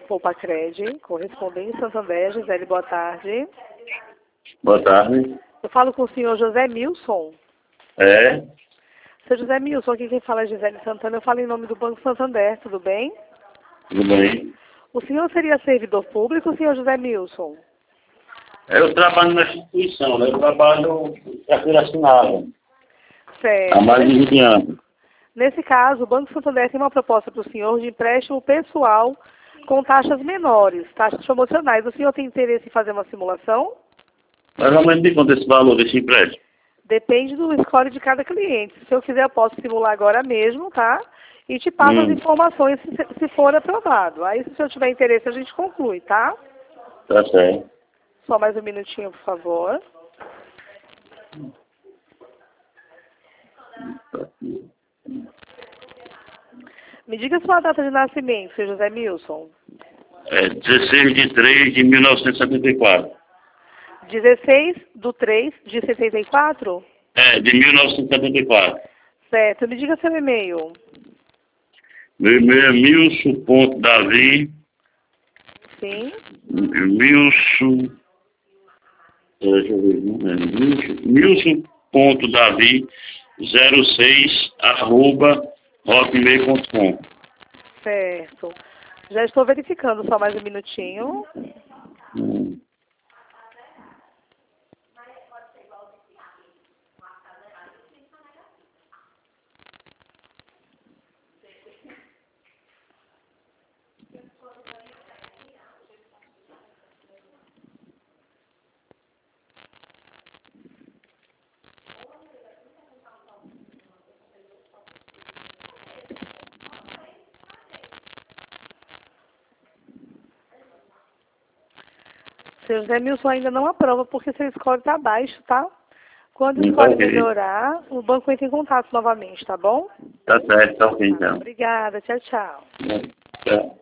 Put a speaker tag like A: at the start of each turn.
A: Poupacred, correspondente Santander, Gisele, boa tarde.
B: Boa tarde.
A: Eu falo com o senhor José Milson.
B: É?
A: Seu José Milson, aqui quem fala é Gisele Santana, eu falo em nome do Banco Santander, tudo bem?
B: Tudo bem?
A: O senhor seria servidor público, senhor José Milson?
B: Eu trabalho na instituição, né? Eu trabalho carteira assinada
A: Certo.
B: há mais de 20 anos.
A: Nesse caso, o Banco Santander tem uma proposta para o senhor de empréstimo pessoal com taxas menores, taxas promocionais. O senhor tem interesse em fazer uma simulação?
B: Mais ou menos de quanto esse valor desse empréstimo?
A: Depende do score de cada cliente. Se eu quiser, eu posso simular agora mesmo, tá? E te passo as informações se for aprovado. Aí, se o senhor tiver interesse, a gente conclui, tá?
B: Tá certo.
A: Só mais um minutinho, por favor. Me diga sua data de nascimento, seu José Milson.
B: É 16/3/1974.
A: 16/3/74?
B: É, de 1974.
A: Certo. Me diga seu e-mail.
B: Meu e-mail é milson.davi.
A: Sim.
B: Milson. Deixa eu ver. Milson.davi06@hotmail.com.
A: Certo. Já estou verificando, só mais um minutinho. Seu José Milson ainda não aprova porque seu score está baixo, tá? Quando o score melhorar, o banco entra em contato novamente, tá bom?
B: Tá certo, tá ok, então.
A: Obrigada, tchau, tchau.
B: Tchau.